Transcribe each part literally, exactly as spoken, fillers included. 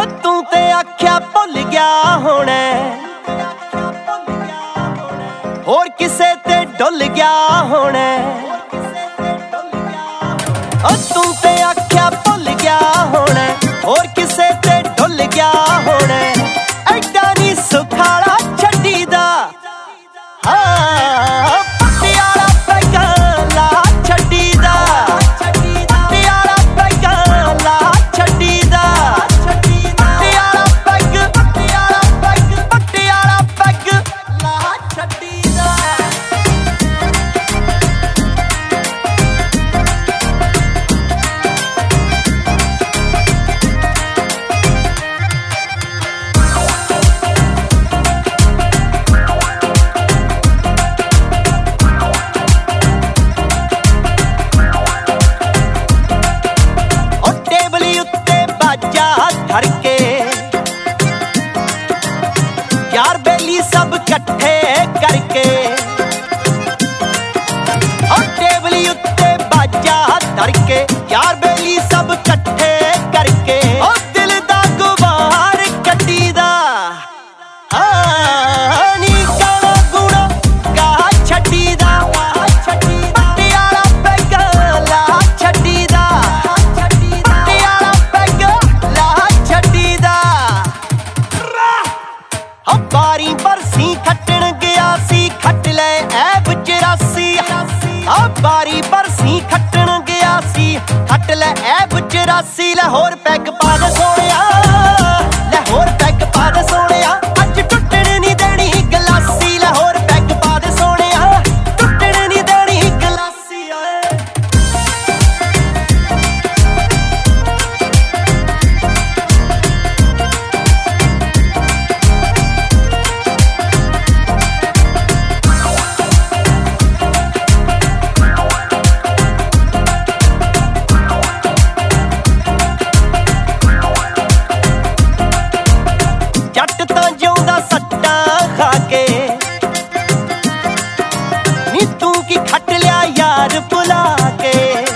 ओ तू ते आख्या भुल गया होना, होर किसे ते डुल गया होना। ओ तू ते आख्या भुल गया होना, होर किसे ते डुल गया होना। ऐडा नी सुखाला छड्डी दा, हाँ पटियाला पैगा ला छड्डी दा, पटियाला पैगा ला छड्डी दा, Patiala peg Patiala peg Patiala peg ला छड्डी दा। धड़के यार बेली सब कट्ठे करके, और टेबली उत्ते बाजा धड़के यार बेली सब कट्ठे करके। और दिल दा गुबार कट्टी दा, हाँ नी काला गुणा गा छड्डी दा, पटियाला पैगा ला छड्डी दा, पटियाला पैगा ला छड्डी दा। बारी बरसी खट्टण गया सी खट ले ऐब चौरासी, बारी बरसी खट्टण गया सी खट ले ऐब चौरासी। लाहौर पैग पा दे सोहणिया, लाहौर पैग पा दे सोहणिया, अज टुटण नी देनी गलासी। लाहौर पैग पा दे सोहणिया, टुटण नी देनी गलासी। जट तां जिउंदा सट्टा खा के, नी तू की खट लिया यार भुला के।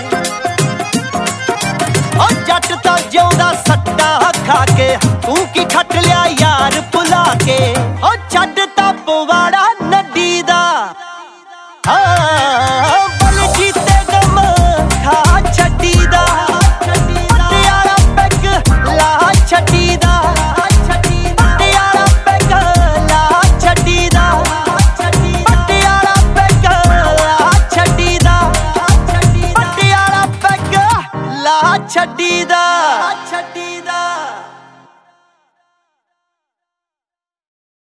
ओ जट तां जिउंदा सट्टा खा के, तू की खट लिया यार भुला के। ओ छड्ड तां पवाड़ा नड्डी दा, हाँ बल जीते गम खा छड्डी दा, पटियाला पैग ला छड्डी दा, पटियाला पैग ला छड्डी दा, पटियाला पैग ला छड्डी दा, पटियाला पैग ला छड्डी दा।